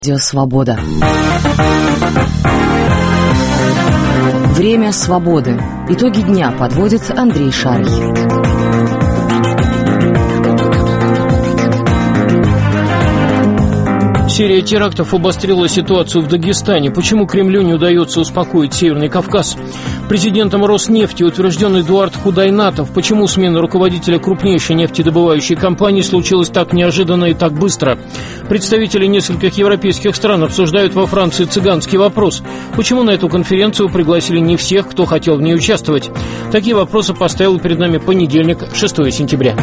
Радио Свобода. Время свободы. Итоги дня подводит Андрей Шарий. Серия терактов обострила ситуацию в Дагестане. Почему Кремлю не удается успокоить Северный Кавказ? Президентом Роснефти утвержден Эдуард Худайнатов. Почему смена руководителя крупнейшей нефтедобывающей компании случилась так неожиданно и так быстро? Представители нескольких европейских стран обсуждают во Франции цыганский вопрос. Почему на эту конференцию пригласили не всех, кто хотел в ней участвовать? Такие вопросы поставил перед нами понедельник, 6 сентября.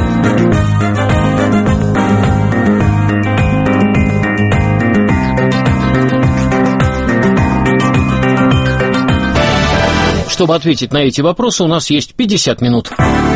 Чтобы ответить на эти вопросы, у нас есть 50 минут.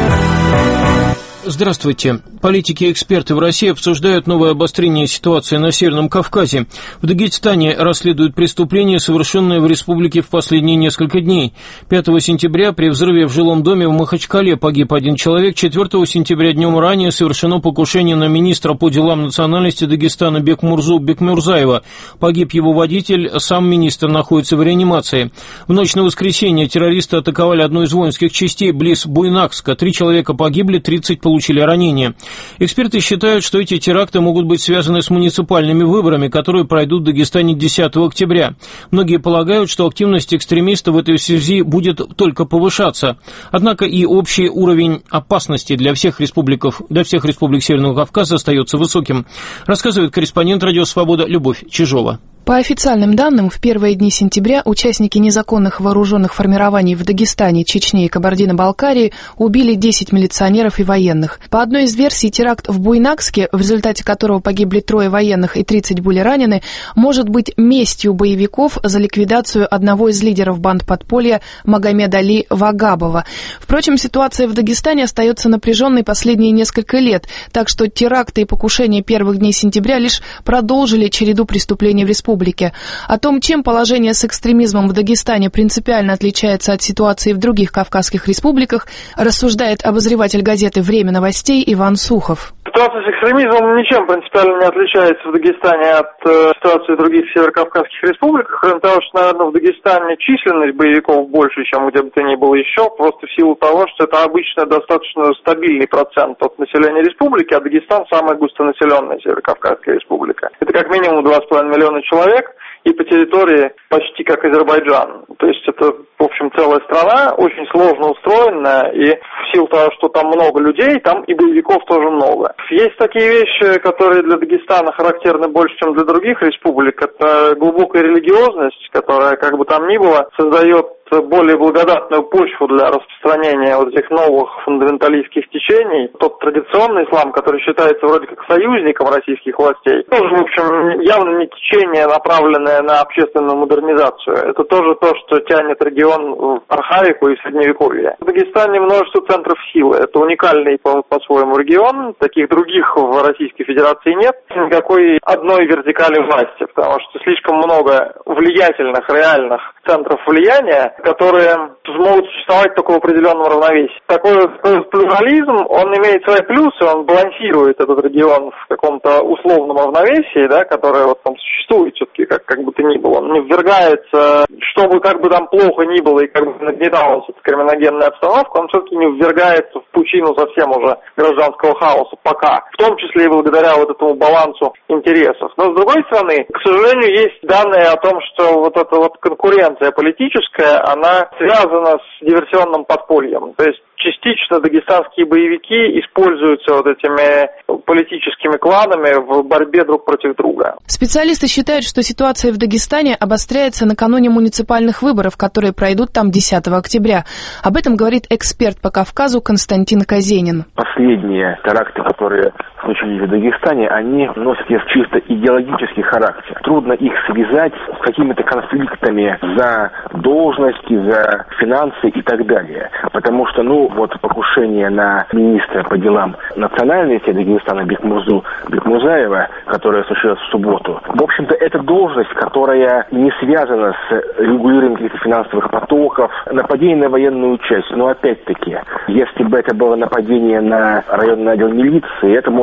Здравствуйте. Политики и эксперты в России обсуждают новое обострение ситуации на Северном Кавказе. В Дагестане расследуют преступления, совершенные в республике в последние несколько дней. 5 сентября при взрыве в жилом доме в Махачкале погиб один человек. 4 сентября днем ранее совершено покушение на министра по делам национальности Дагестана Бекмурзу Бекмурзаева. Погиб его водитель, сам министр находится в реанимации. В ночь на воскресенье террористы атаковали одну из воинских частей близ Буйнакска. 3 человека погибли, 30 получили ранения. Эксперты считают, что эти теракты могут быть связаны с муниципальными выборами, которые пройдут в Дагестане 10 октября. Многие полагают, что активность экстремистов в этой связи будет только повышаться. Однако и общий уровень опасности для всех республик Северного Кавказа остается высоким, рассказывает корреспондент «Радио Свобода» Любовь Чижова. По официальным данным, в первые дни сентября участники незаконных вооруженных формирований в Дагестане, Чечне и Кабардино-Балкарии убили 10 милиционеров и военных. По одной из версий, теракт в Буйнакске, в результате которого погибли 3 военных и 30 были ранены, может быть местью боевиков за ликвидацию одного из лидеров банд подполья Магомеда Али Вагабова. Впрочем, ситуация в Дагестане остается напряженной последние несколько лет, так что теракты и покушения первых дней сентября лишь продолжили череду преступлений в республике. О том, чем положение с экстремизмом в Дагестане принципиально отличается от ситуации в других кавказских республиках, рассуждает обозреватель газеты «Время новостей» Иван Сухов. Ситуация с экстремизмом ничем принципиально не отличается в Дагестане от ситуации в других северокавказских республиках, кроме того, что, наверное, в Дагестане численность боевиков больше, чем где бы то ни было еще, просто в силу того, что это обычно достаточно стабильный процент от населения республики, а Дагестан самая густонаселенная северокавказская республика. Это как минимум 2,5 миллиона человек, и по территории почти как Азербайджан. То есть это, в общем, целая страна, очень сложно устроенная, и в силу того, что там много людей, там и боевиков тоже много. Есть такие вещи, которые для Дагестана характерны больше, чем для других республик. Это глубокая религиозность, которая, как бы там ни было, создает более благодатную почву для распространения вот этих новых фундаменталистских течений. Тот традиционный ислам, который считается вроде как союзником российских властей, тоже, в общем, явно не течение, направленное на общественную модернизацию. Это тоже то, что тянет регион в архаику и средневековье. В Дагестане множество центров силы. Это уникальный по-своему регион. Таких других в Российской Федерации нет. Никакой одной вертикали власти, потому что слишком много влиятельных, реальных центров влияния, которые могут существовать только в определенном равновесии. Такой плюрализм, он имеет свои плюсы, он балансирует этот регион в каком-то условном равновесии, да, которое вот там существует все-таки, как бы то ни было. Он не ввергается, чтобы как бы там плохо ни было и как бы нагнеталась эта криминогенная обстановка, он все-таки не ввергается в пучину совсем уже гражданского хаоса пока, в том числе и благодаря вот этому балансу интересов. Но с другой стороны, к сожалению, есть данные о том, что вот эта вот конкуренция политическая, она связана с диверсионным подпольем. То есть частично дагестанские боевики используются вот этими политическими кланами в борьбе друг против друга. Специалисты считают, что ситуация в Дагестане обостряется накануне муниципальных выборов, которые пройдут там 10 октября. Об этом говорит эксперт по Кавказу Константин Казенин. Последние теракты, которые случились в Дагестане, они носят чисто идеологический характер. Трудно их связать с какими-то конфликтами за должности, за финансы и так далее. Потому что, покушение на министра по делам национальности Дагестана Бекмурзу Бекмурзаева, которое случилось в субботу, в общем-то, это должность, которая не связана с регулированием каких-то финансовых потоков, нападение на военную часть. Но опять-таки, если бы это было нападение на районный отдел милиции, это можно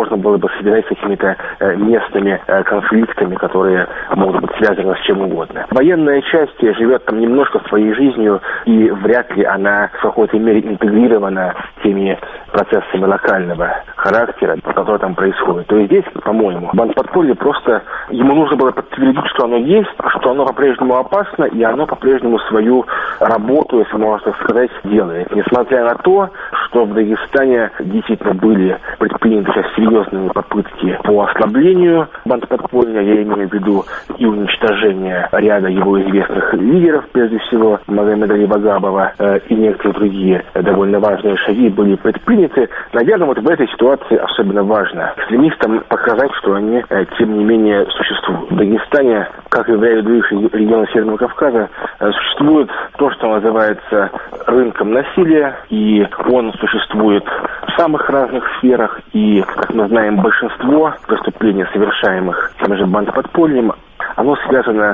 можно было бы связать с какими-то местными конфликтами, которые могут быть связаны с чем угодно. Военная часть живет там немножко своей жизнью, и вряд ли она в какой-то мере интегрирована с теми процессами локального характера, которые там происходят. То есть здесь, по-моему, бандподполье просто, ему нужно было подтвердить, что оно есть, что оно по-прежнему опасно, и оно по-прежнему свою работу, если можно так сказать, делает. Несмотря на то, что в Дагестане действительно были предприняты сейчас серьезные попытки по ослаблению бандподполья, я имею в виду и уничтожение ряда его известных лидеров, прежде всего Магомеда Багабова, и некоторые другие довольно важные шаги были предприняты. Наверное, вот в этой ситуации особенно важно экстремистам показать, что они, тем не менее, существуют. В Дагестане, как и в ряде других регионов Северного Кавказа, существует то, что называется рынком насилия, и он существует в самых разных сферах, и, как мы знаем, большинство преступлений, совершаемых тем же бандподпольем, оно связано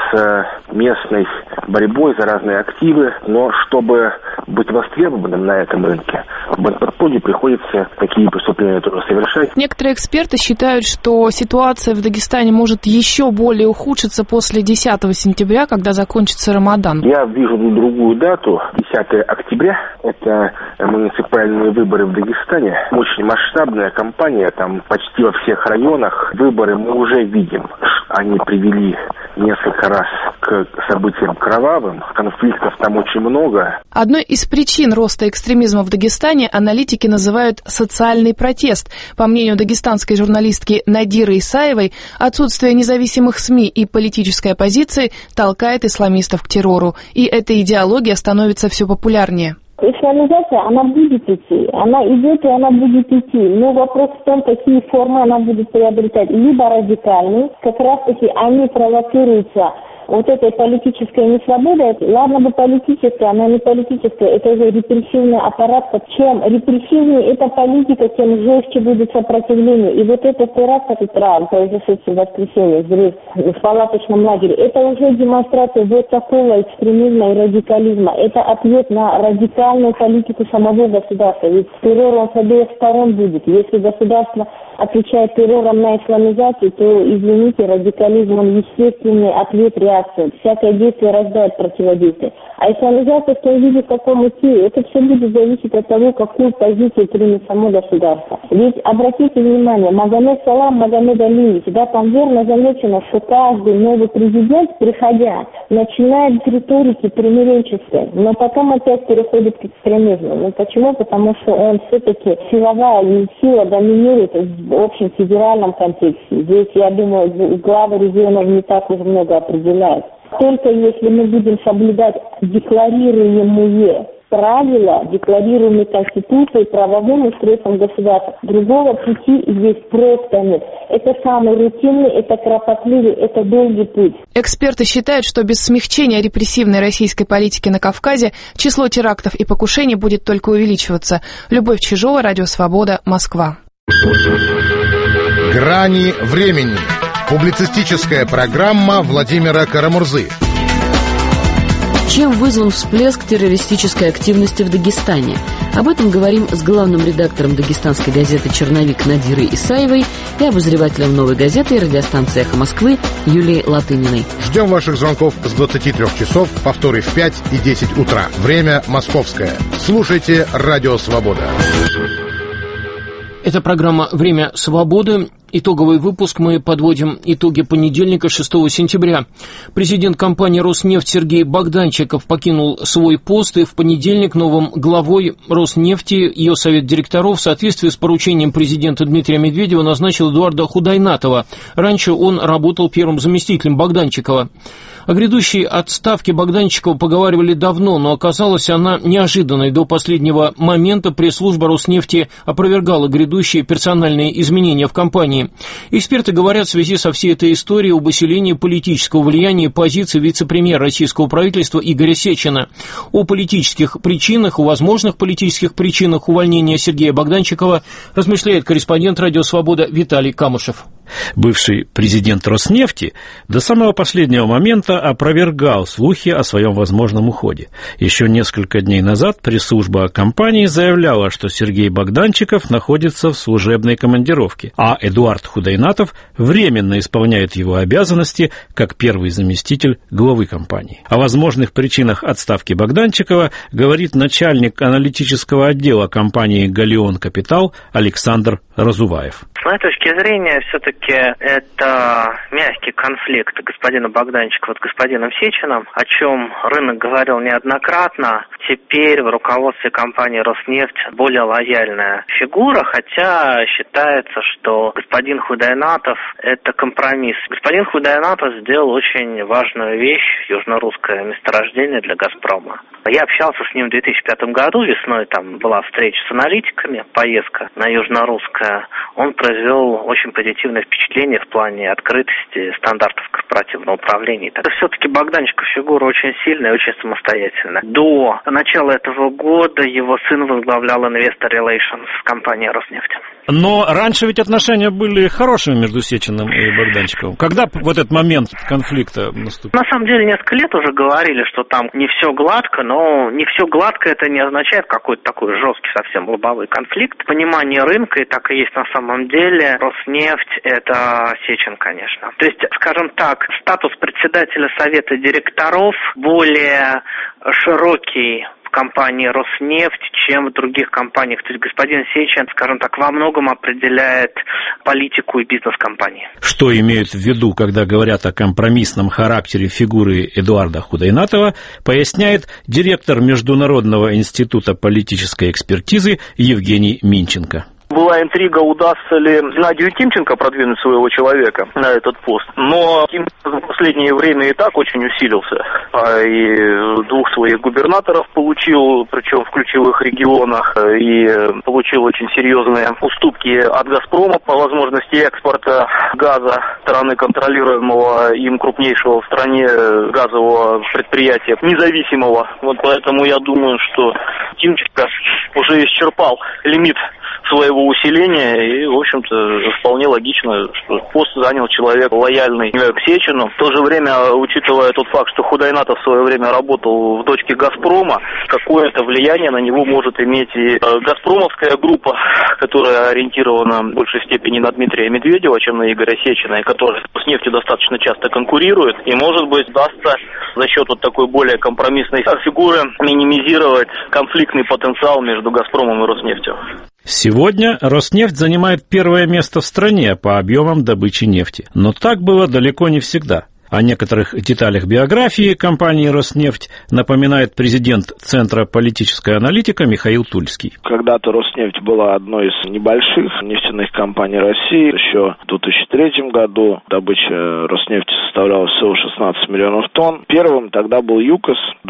с местной борьбой за разные активы, но чтобы быть востребованным на этом рынке, в бандподполье приходится такие преступления тоже совершать. Некоторые эксперты считают, что ситуация в Дагестане может еще более ухудшиться после 10 сентября, когда закончится Рамадан. Я вижу другую дату, 10 октября, это муниципальные выборы в Дагестане. Очень масштабная кампания, там почти во всех районах. Выборы мы уже видим, они привели несколько раз к событиям кровавым, конфликтов там очень много. Одной из причин роста экстремизма в Дагестане аналитики называют социальный протест. По мнению дагестанской журналистки Надиры Исаевой, отсутствие независимых СМИ и политической оппозиции толкает исламистов к террору, и эта идеология становится все популярнее. Исламизация, она будет идти, она идет и она будет идти, но вопрос в том, какие формы она будет приобретать, либо радикальные, как раз-таки они провоцируются вот этой политической несвободой, ладно бы политическая, она не политическая, это уже репрессивный аппарат. Чем репрессивнее эта политика, тем жестче будет сопротивление. И вот этот теракт, произошедший в воскресенье в палаточном лагере, это уже демонстрация вот такого экстремизма и радикализма. Это ответ на радикальную политику самого государства. Ведь террор он с обеих сторон будет. Если государство отвечает террором на исламизацию, то, извините, радикализм, он естественный ответ реакции. Всякое действие рождает противодействие. А исламизация в том виде, в каком идти, это все будет зависеть от того, какую позицию примет само государство. Ведь обратите внимание, Магомед Салам, Магомед Алиевич, да, там верно замечено, что каждый новый президент, приходя, начинает с риторики примиренческой, но потом опять переходит к экстремизму. Ну почему? Потому что он все-таки силовая сила доминирует в общем федеральном контексте. Здесь, я думаю, главы регионов не так уж много определяют. Только если мы будем соблюдать декларируемые правила, декларируемые Конституцией, правовым устройством государства, другого пути здесь просто нет. Это самый рутинный, это кропотливый, это долгий путь. Эксперты считают, что без смягчения репрессивной российской политики на Кавказе число терактов и покушений будет только увеличиваться. Любовь Чижова, Радио Свобода, Москва. Грани времени. Публицистическая программа Владимира Карамурзы. Чем вызван всплеск террористической активности в Дагестане? Об этом говорим с главным редактором дагестанской газеты «Черновик» Надирой Исаевой и обозревателем «Новой газеты» и радиостанции «Эхо Москвы» Юлией Латыниной. Ждем ваших звонков с 23 часов, повторы в 5 и 10 утра. Время московское. Слушайте «Радио Свобода». Это программа «Время свободы». Итоговый выпуск. Мы подводим итоги понедельника, 6 сентября. Президент компании «Роснефть» Сергей Богданчиков покинул свой пост, и в понедельник новым главой «Роснефти» ее совет директоров в соответствии с поручением президента Дмитрия Медведева назначил Эдуарда Худайнатова. Раньше он работал первым заместителем Богданчикова. О грядущей отставке Богданчикова поговаривали давно, но оказалась она неожиданной. До последнего момента пресс-служба «Роснефти» опровергала грядущие персональные изменения в компании. Эксперты говорят в связи со всей этой историей об усилении политического влияния и позиции вице-премьера российского правительства Игоря Сечина. О политических причинах, о возможных политических причинах увольнения Сергея Богданчикова размышляет корреспондент «Радио Свобода» Виталий Камышев. Бывший президент Роснефти до самого последнего момента опровергал слухи о своем возможном уходе. Еще несколько дней назад пресс-служба компании заявляла, что Сергей Богданчиков находится в служебной командировке, а Эдуард Худайнатов временно исполняет его обязанности как первый заместитель главы компании. О возможных причинах отставки Богданчикова говорит начальник аналитического отдела компании «Галеон Капитал» Александр Разуваев. С моей точки зрения, все-таки это мягкий конфликт господина Богданчикова с господином Сечиным, о чем рынок говорил неоднократно. Теперь в руководстве компании «Роснефть» более лояльная фигура, хотя считается, что господин Худайнатов – это компромисс. Господин Худайнатов сделал очень важную вещь – южно-русское месторождение для «Газпрома». Я общался с ним в 2005 году, весной там была встреча с аналитиками, поездка на южно-русское. Он произвел очень позитивное впечатление в плане открытости стандартов корпоративного управления. Это все-таки Богданчиков фигура очень сильная и очень самостоятельная. До начала этого года его сын возглавлял Investor Relations в компании «Роснефть». Но раньше ведь отношения были хорошими между Сечиным и Богданчиковым. Когда вот этот момент конфликта наступил? На самом деле, несколько лет уже говорили, что там не все гладко, но не все гладко это не означает какой-то такой жесткий совсем лобовой конфликт. Понимание рынка, и так и есть на самом деле, Роснефть – это Сечин, конечно. То есть, скажем так, статус председателя совета директоров более широкий в компании «Роснефть», чем в других компаниях. То есть господин Сечин, скажем так, во многом определяет политику и бизнес компании. Что имеют в виду, когда говорят о компромиссном характере фигуры Эдуарда Худайнатова, поясняет директор Международного института политической экспертизы Евгений Минченко. Была интрига, удастся ли Геннадию Тимченко продвинуть своего человека на этот пост. Но Тимченко в последнее время и так очень усилился. И двух своих губернаторов получил, причем в ключевых регионах. И получил очень серьезные уступки от «Газпрома» по возможности экспорта газа стороны контролируемого им крупнейшего в стране газового предприятия, независимого. Вот поэтому я думаю, что Тимченко уже исчерпал лимит своего усиления, и, в общем-то, вполне логично, что пост занял человек лояльный к Сечину. В то же время, учитывая тот факт, что Худайнатов в свое время работал в дочке «Газпрома», какое-то влияние на него может иметь и «Газпромовская» группа, которая ориентирована в большей степени на Дмитрия Медведева, чем на Игоря Сечина, и которая с нефтью достаточно часто конкурирует, и, может быть, удастся за счет вот такой более компромиссной фигуры минимизировать конфликтный потенциал между «Газпромом» и «Роснефтью». Сегодня Роснефть занимает первое место в стране по объемам добычи нефти. Но так было далеко не всегда. О некоторых деталях биографии компании «Роснефть» напоминает президент Центра политической аналитики Михаил Тульский. Когда-то «Роснефть» была одной из небольших нефтяных компаний России. Еще в 2003 году добыча «Роснефти» составляла всего 16 миллионов тонн. Первым тогда был ЮКОС. В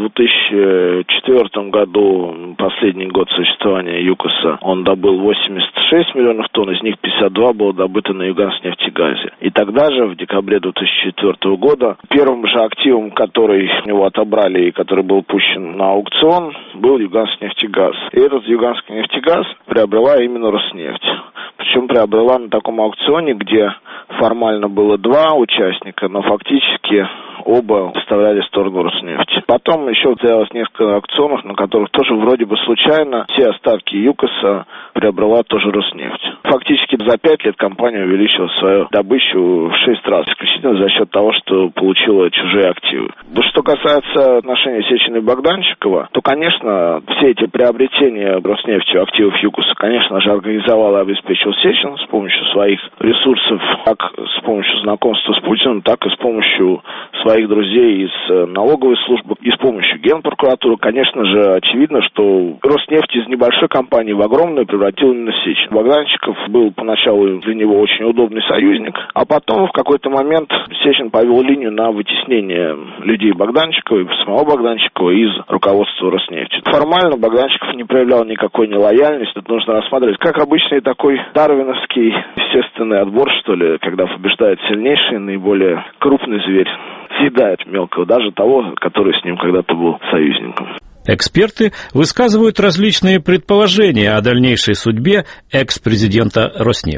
2004 году, последний год существования ЮКОСа, он добыл 86 миллионов тонн, из них 52 было добыто на Юганснефтегазе. И тогда же, в декабре 2004 года, первым же активом, который у него отобрали и который был пущен на аукцион, был Юганснефтегаз. И этот Юганский нефтегаз приобрела именно «Роснефть». Причем приобрела на таком аукционе, где формально было два участника, но фактически оба вставляли сторону «Роснефти». Потом еще состоялось несколько аукционов, на которых тоже вроде бы случайно все остатки ЮКОСа приобрела тоже «Роснефть». Фактически за 5 лет компания увеличила свою добычу в 6 раз, исключительно за счет того, что получила чужие активы. Что касается отношений Сечина и Богданчикова, то, конечно, все эти приобретения «Роснефтью» активов ЮКОСа, конечно же, организовал и обеспечил Сечин с помощью своих ресурсов, как с помощью знакомства с Путиным, так и с помощью своих друзей из налоговой службы и с помощью Генпрокуратуры. Конечно же, очевидно, что «Роснефть» из небольшой компании в огромную превратил именно Сечин. Богданчиков был поначалу для него очень удобный союзник, а потом в какой-то момент Сечин повел линию на вытеснение людей Богданчикова и самого Богданчикова из руководства «Роснефти». Формально Богданчиков не проявлял никакой нелояльности. Это нужно рассматривать как обычный такой дарвиновский естественный отбор, что ли, когда побеждает сильнейший, наиболее крупный зверь. Съедает мелкого, даже того, который с ним когда-то был союзником. Эксперты высказывают различные предположения о дальнейшей судьбе экс-президента Роснефти.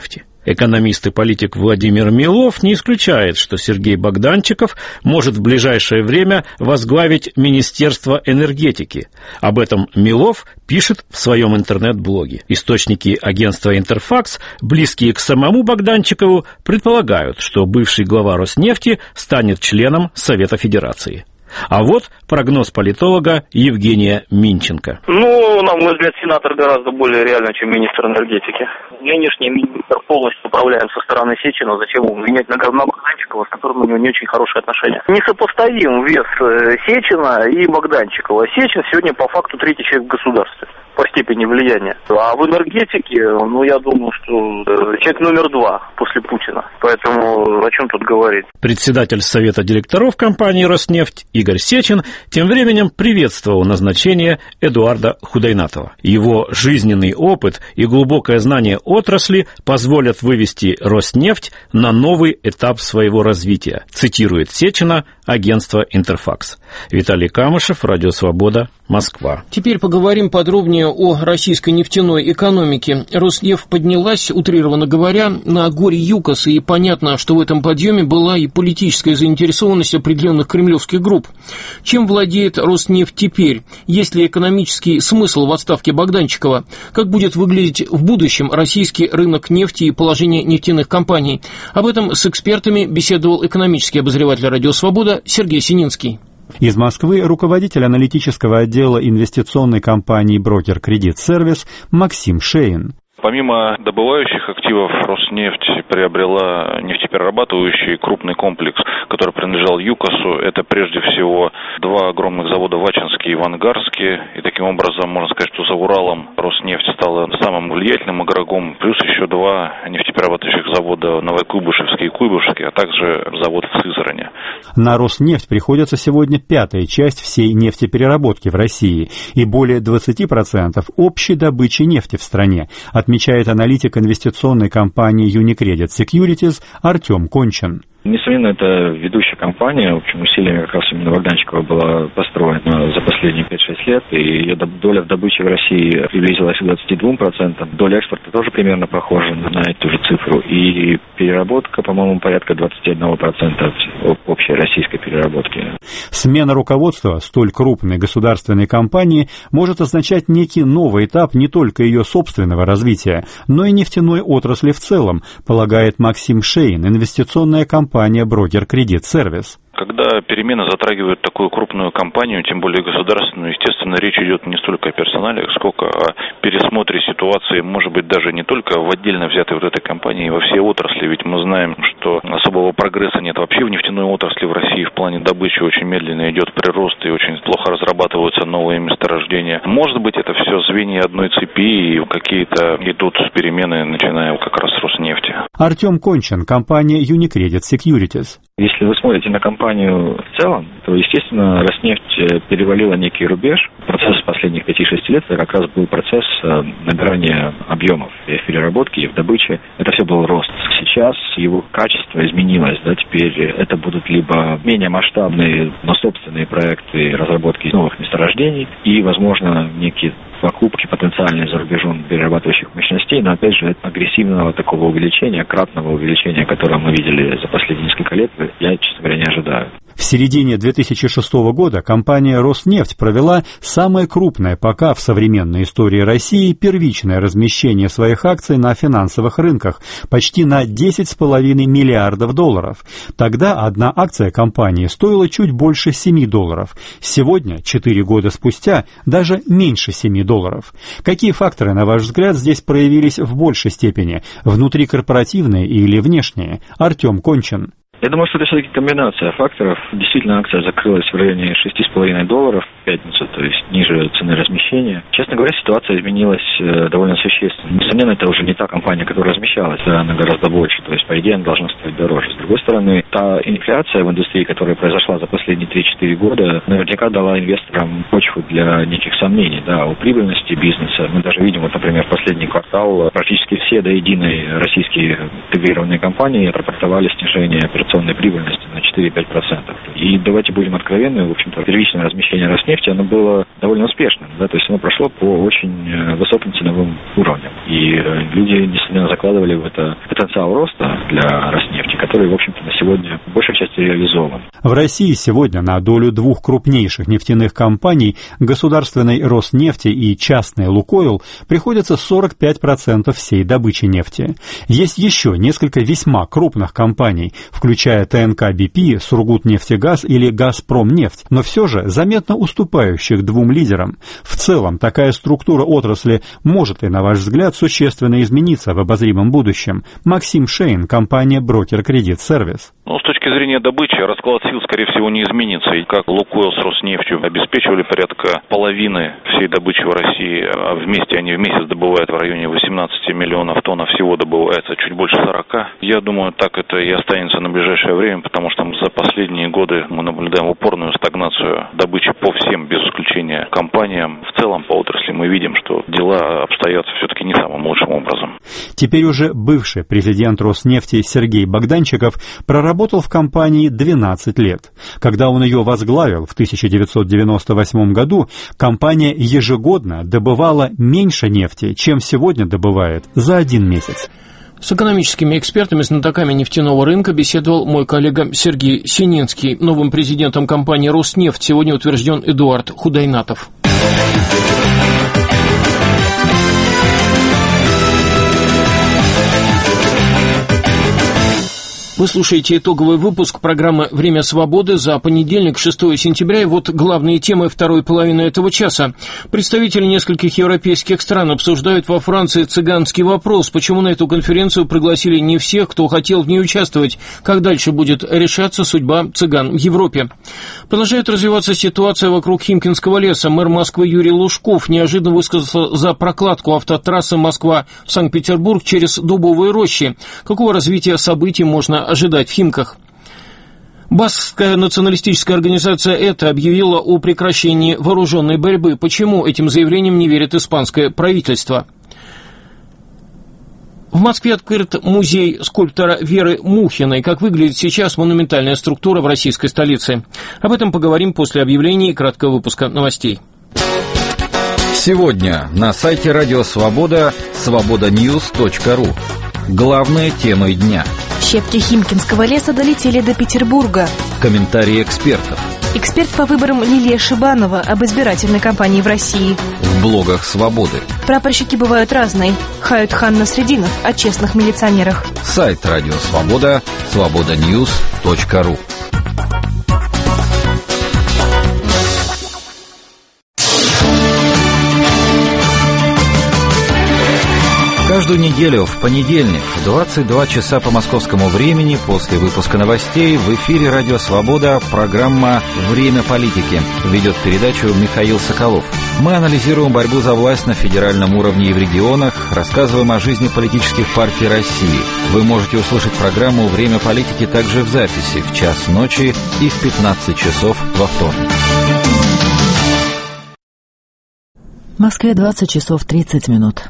Экономист и политик Владимир Милов не исключает, что Сергей Богданчиков может в ближайшее время возглавить Министерство энергетики. Об этом Милов пишет в своем интернет-блоге. Источники агентства «Интерфакс», близкие к самому Богданчикову, предполагают, что бывший глава Роснефти станет членом Совета Федерации. А вот прогноз политолога Евгения Минченко. На мой взгляд, сенатор гораздо более реально, чем министр энергетики. Нынешний министр полностью управляем со стороны Сечина. Зачем ему менять на Богданчикова, с которым у него не очень хорошие отношения? Несопоставим вес Сечина и Богданчикова. Сечин сегодня по факту третий человек в государстве по степени влияния. А в энергетике, я думаю, что человек номер 2 после Путина. Поэтому о чем тут говорить? Председатель Совета директоров компании «Роснефть» Игорь Сечин тем временем приветствовал назначение Эдуарда Худайнатова. Его жизненный опыт и глубокое знание отрасли позволят вывести Роснефть на новый этап своего развития, цитирует Сечина агентство «Интерфакс». Виталий Камышев, Радио Свобода, Москва. Теперь поговорим подробнее о российской нефтяной экономике. Роснефть поднялась, утрированно говоря, на горе ЮКОСа, и понятно, что в этом подъеме была и политическая заинтересованность определенных кремлевских групп. Чем владеет Роснефть теперь? Есть ли экономический смысл в отставке Богданчикова? Как будет выглядеть в будущем российский рынок нефти и положение нефтяных компаний? Об этом с экспертами беседовал экономический обозреватель «Радио Свобода» Сергей Сининский. Из Москвы руководитель аналитического отдела инвестиционной компании «Брокер Кредит Сервис» Максим Шейн. Помимо добывающих активов, Роснефть приобрела нефтеперерабатывающий крупный комплекс, который принадлежал ЮКОСу. Это прежде всего 2 огромных завода в Ачинске и в Ангарске. И таким образом, можно сказать, что за Уралом Роснефть стала самым влиятельным игроком. Плюс еще 2 нефтеперерабатывающих завода Новокуйбышевский и Куйбышевский, а также завод в Сызрани. На Роснефть приходится сегодня 5-я часть всей нефтепереработки в России и более 20% общей добычи нефти в стране, отмечает аналитик инвестиционной компании Unicredit Securities Артем Кончин. Несомненно, это ведущая компания, в общем, усилиями как раз именно Богданчикова была построена за последние 5-6 лет, и ее доля в добыче в России приблизилась к 22%. Доля экспорта тоже примерно похожа на эту же цифру, и переработка, по-моему, порядка 21% от общей российской переработки. Смена руководства столь крупной государственной компании может означать некий новый этап не только ее собственного развития, но и нефтяной отрасли в целом, полагает Максим Шейн, инвестиционная компания «Брокер Кредит Сервис». Когда перемены затрагивают такую крупную компанию, тем более государственную, естественно, речь идет не столько о персонале, сколько о пересмотре ситуации, может быть, даже не только в отдельно взятой вот этой компании, во всей отрасли. Ведь мы знаем, что особого прогресса нет вообще в нефтяной отрасли в России. В плане добычи очень медленно идет прирост и очень плохо разрабатываются новые месторождения. Может быть, это все звенья одной цепи, и какие-то идут перемены, начиная как раз с Роснефти. Артем Кончин, компания Unicredit Securities. Если вы смотрите на компанию в целом, то, естественно, Роснефть перевалила некий рубеж. Процесс последних 5-6 лет это как раз был процесс набирания объемов и в переработке, и в добыче. Это все был рост. Сейчас его качество изменилось. Теперь это будут либо менее масштабные, но собственные проекты разработки новых месторождений и, возможно, некие покупки потенциальные за рубежом перерабатывающих мощностей, но, опять же, агрессивного такого увеличения, кратного увеличения, которое мы видели за последние несколько лет, я, честно говоря, не ожидаю. В середине 2006 года компания «Роснефть» провела самое крупное пока в современной истории России первичное размещение своих акций на финансовых рынках почти на $10,5 миллиардов. Тогда одна акция компании стоила чуть больше $7. Сегодня, 4 года спустя, даже меньше $7. Какие факторы, на ваш взгляд, здесь проявились в большей степени? Внутрикорпоративные или внешние? Артем Кончин. Я думаю, что это все-таки комбинация факторов. Действительно, акция закрылась в районе $6,5 в пятницу, то есть ниже цены размещения. Честно говоря, ситуация изменилась довольно существенно. Несомненно, это уже не та компания, которая размещалась, она гораздо больше, то есть, по идее, она должна стоить дороже. С другой стороны, та инфляция в индустрии, которая произошла за последние 3-4 года, наверняка дала инвесторам почву для неких сомнений, о прибыльности бизнеса. Мы даже видим, например, последний квартал практически все до единой российские интегрированные компании отрапортовали снижение операционной прибыльности на 4-5%. И давайте будем откровенны, в общем-то, первичное размещение Роснефти, оно было довольно успешным, да, то есть оно прошло по очень высоким ценовым уровням. И люди действительно закладывали в это потенциал роста для Роснефти, который, в общем-то, на сегодня в большей части реализован. В России сегодня на долю двух крупнейших нефтяных компаний, государственной Роснефти и частной Лукойл, приходится 45% всей добычи нефти. Есть еще несколько весьма крупных компаний, включая ТНК БП, Сургутнефтегаз или Газпромнефть, но все же заметно уступающих двум лидерам. В целом, такая структура отрасли может ли, на ваш взгляд, существенно измениться в обозримом будущем? Максим Шейн, компания «Брокер Кредит Сервис». С точки зрения добычи, расклад сил, скорее всего, не изменится. И как Лукойл с Роснефтью обеспечивали порядка половины всей добычи в России, а вместе они в месяц добывают в районе 18 миллионов тонн, а всего добывается чуть больше 40. Я думаю, так это и останется на ближайшее время, потому что за последние годы мы наблюдаем упорную стагнацию добычи по всем, без исключения, компаниям. В целом по отрасли мы видим, что дела обстоят все-таки не самым лучшим образом. Теперь уже бывший президент Роснефти Сергей Богданчиков проработал в компании 12 лет. Когда он ее возглавил в 1998 году, компания ежегодно добывала меньше нефти, чем сегодня добывает за один месяц. С экономическими экспертами, знатоками нефтяного рынка беседовал мой коллега Сергей Сининский. Новым президентом компании «Роснефть» сегодня утвержден Эдуард Худайнатов. Вы слушаете итоговый выпуск программы «Время свободы» за понедельник, 6 сентября. И вот главные темы второй половины этого часа. Представители нескольких европейских стран обсуждают во Франции цыганский вопрос. Почему на эту конференцию пригласили не всех, кто хотел в ней участвовать? Как дальше будет решаться судьба цыган в Европе? Продолжает развиваться ситуация вокруг Химкинского леса. Мэр Москвы Юрий Лужков неожиданно высказался за прокладку автотрассы Москва-Санкт-Петербург через Дубовые рощи. Какого развития событий можно ожидать в Химках? Баскская националистическая организация «ЭТА» объявила о прекращении вооруженной борьбы. Почему этим заявлением не верит испанское правительство? В Москве открыт музей скульптора Веры Мухиной. Как выглядит сейчас монументальная структура в российской столице? Об этом поговорим после объявления и краткого выпуска новостей. Сегодня на сайте Радио Свобода свободаnews.ру. Главные темы дня. Щепки Химкинского леса долетели до Петербурга. Комментарии экспертов. Эксперт по выборам Лилия Шибанова об избирательной кампании в России. В блогах «Свободы». Прапорщики бывают разные. Хают Хан Насрединов о честных милиционерах. Сайт Радио Свобода свободаnews.ру. Каждую неделю в понедельник в 22 часа по московскому времени после выпуска новостей в эфире «Радио Свобода» программа «Время политики». Ведет передачу Михаил Соколов. Мы анализируем борьбу за власть на федеральном уровне и в регионах, рассказываем о жизни политических партий России. Вы можете услышать программу «Время политики» также в записи в час ночи и в 15 часов во вторник. В Москве 20 часов 30 минут.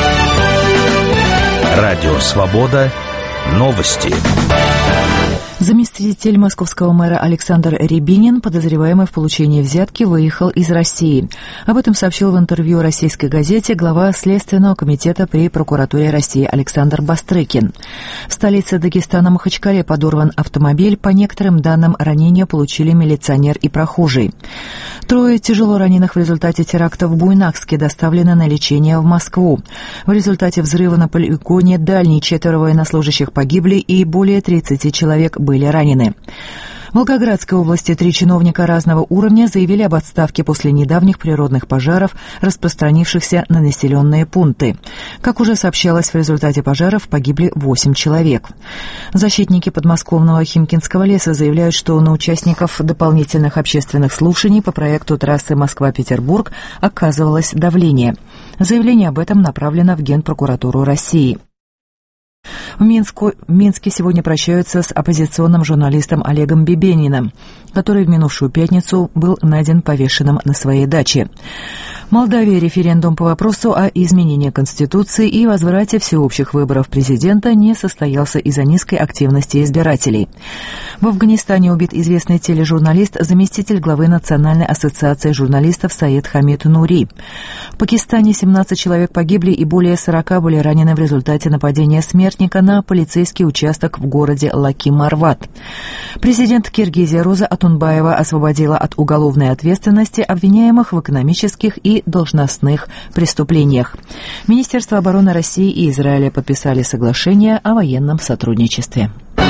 Радио «Свобода». Новости. Заместитель московского мэра Александр Рябинин, подозреваемый в получении взятки, выехал из России. Об этом сообщил в интервью российской газете глава Следственного комитета при прокуратуре России Александр Бастрыкин. В столице Дагестана Махачкале подорван автомобиль. По некоторым данным, ранения получили милиционер и прохожий. 3 тяжело раненых в результате теракта в Буйнакске доставлены на лечение в Москву. В результате взрыва на полигоне Дальний 4 военнослужащих погибли и более 30 человек были ранены. В Волгоградской области 3 чиновника разного уровня заявили об отставке после недавних природных пожаров, распространившихся на населенные пункты. Как уже сообщалось, в результате пожаров погибли 8 человек. Защитники подмосковного Химкинского леса заявляют, что на участников дополнительных общественных слушаний по проекту трассы Москва-Петербург оказывалось давление. Заявление об этом направлено в Генпрокуратуру России. В Минске сегодня прощаются с оппозиционным журналистом Олегом Бибениным, который в минувшую пятницу был найден повешенным на своей даче. Молдавия. Референдум по вопросу о изменении Конституции и возврате всеобщих выборов президента не состоялся из-за низкой активности избирателей. В Афганистане убит известный тележурналист, заместитель главы Национальной ассоциации журналистов Саид Хамид Нури. В Пакистане 17 человек погибли и более 40 были ранены в результате нападения смертника на полицейский участок в городе Лаки-Марват. Президент Киргизии Роза Атунбаева освободила от уголовной ответственности обвиняемых в экономических и должностных преступлениях. Министерство обороны России и Израиля подписали соглашение о военном сотрудничестве.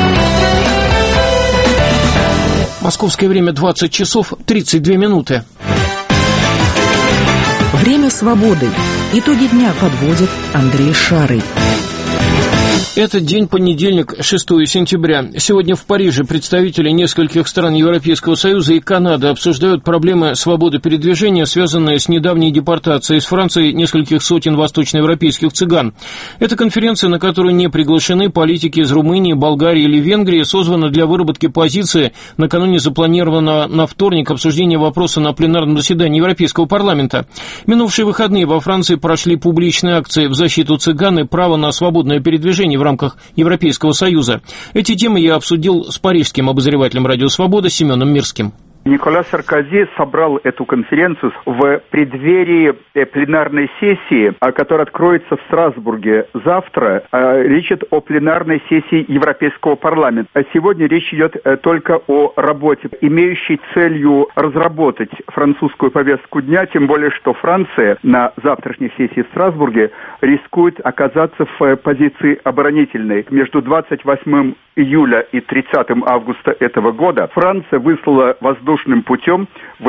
Московское время 20 часов 32 минуты. Время свободы. Итоги дня подводит Андрей Шарый. Это день понедельник, 6 сентября. Сегодня в Париже представители нескольких стран Европейского Союза и Канады обсуждают проблемы свободы передвижения, связанные с недавней депортацией из Франции нескольких сотен восточноевропейских цыган. Эта конференция, на которую не приглашены политики из Румынии, Болгарии или Венгрии, созвана для выработки позиции накануне запланированного на вторник обсуждения вопроса на пленарном заседании Европейского парламента. Минувшие выходные во Франции прошли публичные акции в защиту цыган и права на свободное передвижение в рамках Европейского Союза. Эти темы я обсудил с парижским обозревателем «Радио Свобода» Семеном Мирским. Никола Саркози собрал эту конференцию в преддверии пленарной сессии, которая откроется в Страсбурге завтра. Речь идет о пленарной сессии Европейского парламента. А сегодня речь идет только о работе, имеющей целью разработать французскую повестку дня, тем более, что Франция на завтрашней сессии в Страсбурге рискует оказаться в позиции оборонительной. Между 28 июля и 30 августа этого года Франция выслала воздушным путем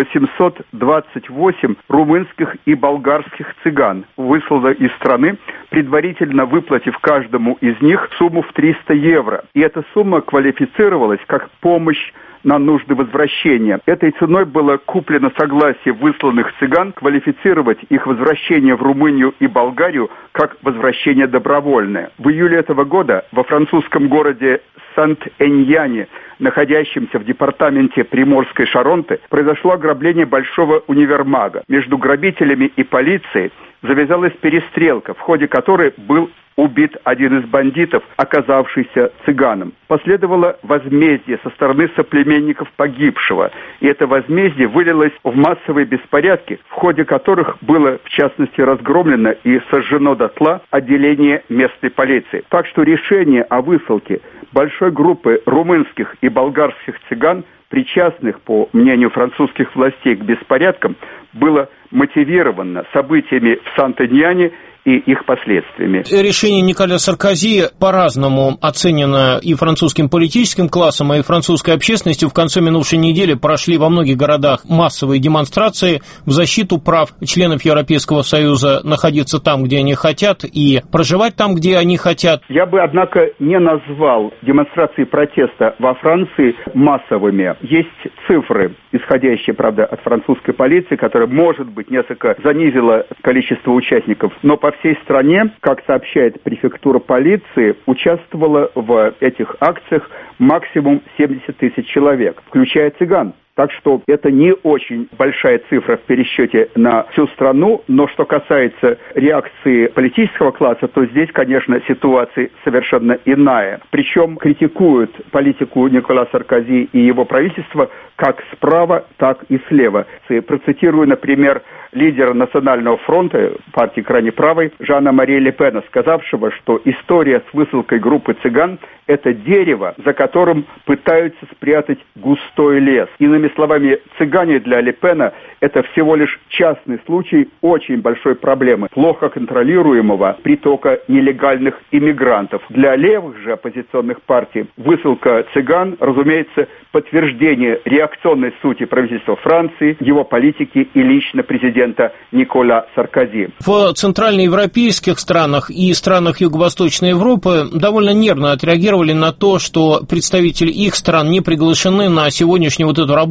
828 румынских и болгарских цыган. Выслала из страны, предварительно выплатив каждому из них сумму в 300 евро. И эта сумма квалифицировалась как помощь на нужды возвращения. Этой ценой было куплено согласие высланных цыган квалифицировать их возвращение в Румынию и Болгарию как возвращение добровольное. В июле этого года во французском городе Сант-Эньяне, находящемся в департаменте Приморской Шаронты, произошло ограбление большого универмага. Между грабителями и полицией завязалась перестрелка, в ходе которой был убит один из бандитов, оказавшийся цыганом. Последовало возмездие со стороны соплеменников погибшего, и это возмездие вылилось в массовые беспорядки, в ходе которых было, в частности, разгромлено и сожжено дотла отделение местной полиции. Так что решение о высылке большой группы румынских и болгарских цыган, причастных, по мнению французских властей, к беспорядкам, было мотивировано событиями в Сант-Эньяне и их последствиями. Решение Николя Саркози по-разному оценено и французским политическим классом, и французской общественностью. В конце минувшей недели прошли во многих городах массовые демонстрации в защиту прав членов Европейского Союза находиться там, где они хотят, и проживать там, где они хотят. Я бы, однако, не назвал демонстрации протеста во Франции массовыми. Есть цифры, исходящие, правда, от французской полиции, которая, может быть, несколько занизила количество участников, но по всей стране, как сообщает префектура полиции, участвовало в этих акциях максимум 70 тысяч человек, включая цыган. Так что это не очень большая цифра в пересчете на всю страну, но что касается реакции политического класса, то здесь, конечно, ситуация совершенно иная. Причем критикуют политику Никола Саркози и его правительства как справа, так и слева. Процитирую, например, лидера Национального фронта, партии крайне правой, Жана-Мари Ле Пена, сказавшего, что история с высылкой группы цыган – это дерево, за которым пытаются спрятать густой лес. Иными словами, цыгане для Ле Пена – это всего лишь частный случай очень большой проблемы, плохо контролируемого притока нелегальных иммигрантов. Для левых же оппозиционных партий высылка цыган, разумеется, подтверждение реакционной сути правительства Франции, его политики и лично президента Николя Саркози. В центральноевропейских странах и странах Юго-Восточной Европы довольно нервно отреагировали на то, что представители их стран не приглашены на сегодняшнюю вот эту рабочую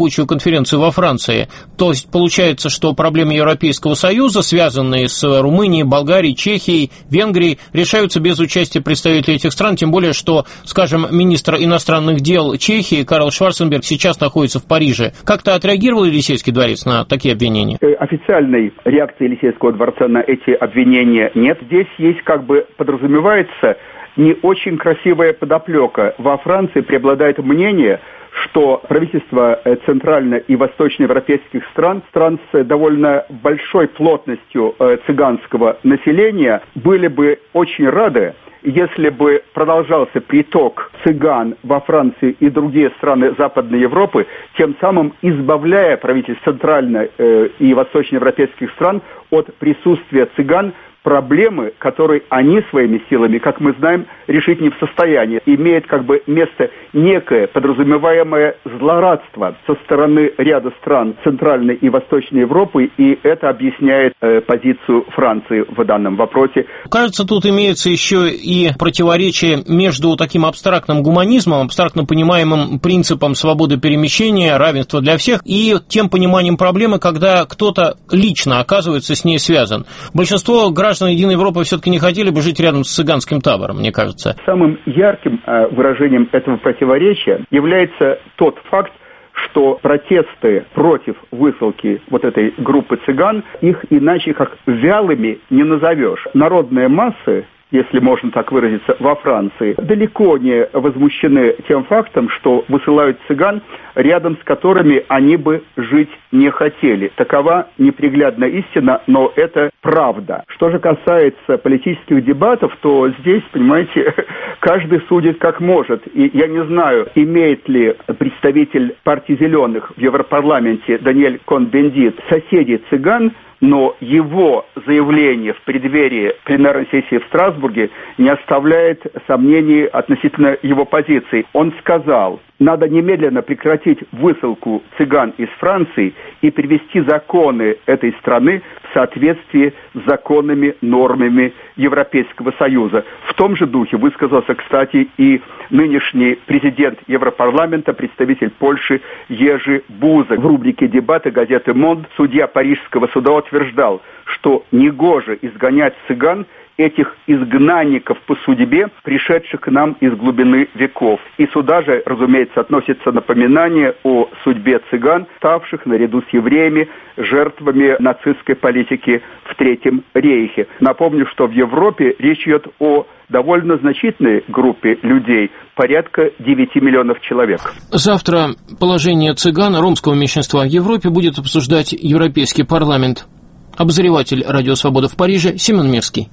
рабочую конференцию во Франции. То есть получается, что проблемы Европейского Союза, связанные с Румынией, Болгарией, Чехией, Венгрией, решаются без участия представителей этих стран, тем более, что, скажем, министр иностранных дел Чехии Карл Шварценберг сейчас находится в Париже. Как-то отреагировал Елисейский дворец на такие обвинения? Официальной реакции Елисейского дворца на эти обвинения нет. Здесь есть, как бы подразумевается, не очень красивая подоплека. Во Франции преобладает мнение, что правительства центрально- и восточноевропейских стран с довольно большой плотностью цыганского населения, были бы очень рады, если бы продолжался приток цыган во Франции и другие страны Западной Европы, тем самым избавляя правительств центрально- и восточноевропейских стран от присутствия цыган, проблемы, которые они своими силами, как мы знаем, решить не в состоянии. Имеет как бы место некое подразумеваемое злорадство со стороны ряда стран Центральной и Восточной Европы, и это объясняет позицию Франции в данном вопросе. Кажется, тут имеется еще и противоречие между таким абстрактным гуманизмом, абстрактно понимаемым принципом свободы перемещения, равенства для всех, и тем пониманием проблемы, когда кто-то лично оказывается с ней связан. Большинство граждан Единой Европы все-таки не хотели бы жить рядом с цыганским табором, мне кажется. Самым ярким выражением этого противоречия является тот факт, что протесты против высылки вот этой группы цыган, их иначе как вялыми не назовешь. Народные массы, если можно так выразиться, во Франции, далеко не возмущены тем фактом, что высылают цыган, рядом с которыми они бы жить не хотели. Такова неприглядная истина, но это правда. Что же касается политических дебатов, то здесь, понимаете, каждый судит как может. И я не знаю, имеет ли представитель партии «Зеленых» в Европарламенте Даниэль Кон-Бендит соседей цыган, но его заявление в преддверии пленарной сессии в Страсбурге не оставляет сомнений относительно его позиции. Он сказал, надо немедленно прекратить высылку цыган из Франции и привести законы этой страны в соответствии с законными нормами Европейского Союза. В том же духе высказался, кстати, и нынешний президент Европарламента, представитель Польши Ежи Бузек. В рубрике «Дебаты» газеты «Монд» судья Парижского суда утверждал, что негоже изгонять цыган, этих изгнанников по судьбе, пришедших к нам из глубины веков. И сюда же, разумеется, относится напоминание о судьбе цыган, ставших наряду с евреями жертвами нацистской политики в Третьем рейхе. Напомню, что в Европе речь идет о довольно значительной группе людей, порядка 9 миллионов человек. Завтра положение цыган, ромского меньшинства в Европе будет обсуждать Европейский парламент. Обозреватель «Радио Свобода» в Париже Семен Мирский.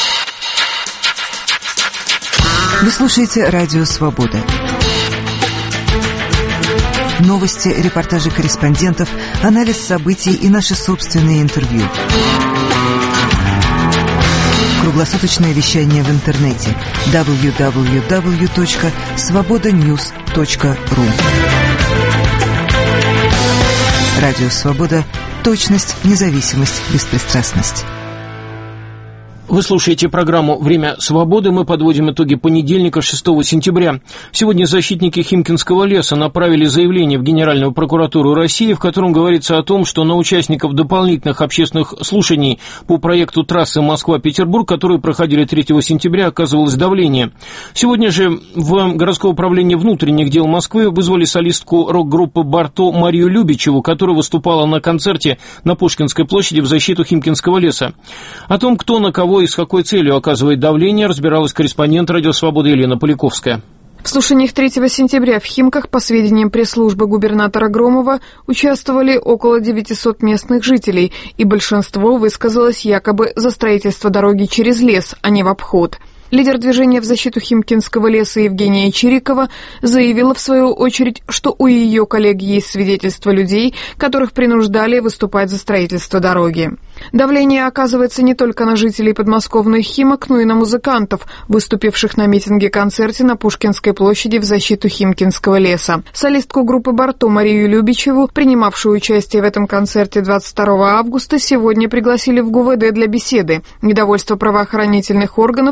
Вы слушаете «Радио Свобода». Новости, репортажи корреспондентов, анализ событий и наши собственные интервью. Круглосуточное вещание в интернете www.svobodanews.ru. Радио Свобода. Точность, независимость, беспристрастность. Вы слушаете программу «Время свободы». Мы подводим итоги понедельника, 6 сентября. Сегодня защитники Химкинского леса направили заявление в Генеральную прокуратуру России, в котором говорится о том, что на участников дополнительных общественных слушаний по проекту трассы Москва-Петербург, которые проходили 3 сентября, оказывалось давление. Сегодня же в городское управление внутренних дел Москвы вызвали солистку рок-группы «Барто» Марию Любичеву, которая выступала на концерте на Пушкинской площади в защиту Химкинского леса. О том, кто на кого и с какой целью оказывает давление, разбиралась корреспондент «Радио Свобода» Елена Поляковская. В слушаниях 3 сентября в Химках, по сведениям пресс-службы губернатора Громова, участвовали около 900 местных жителей, и большинство высказалось якобы за строительство дороги через лес, а не в обход. Лидер движения в защиту Химкинского леса Евгения Чирикова заявила в свою очередь, что у ее коллег есть свидетельства людей, которых принуждали выступать за строительство дороги. Давление оказывается не только на жителей подмосковных Химок, но и на музыкантов, выступивших на митинге-концерте на Пушкинской площади в защиту Химкинского леса. Солистку группы «Барто» Марию Любичеву, принимавшую участие в этом концерте 22 августа, сегодня пригласили в ГУВД для беседы. Недовольство правоохранительных органов вызвало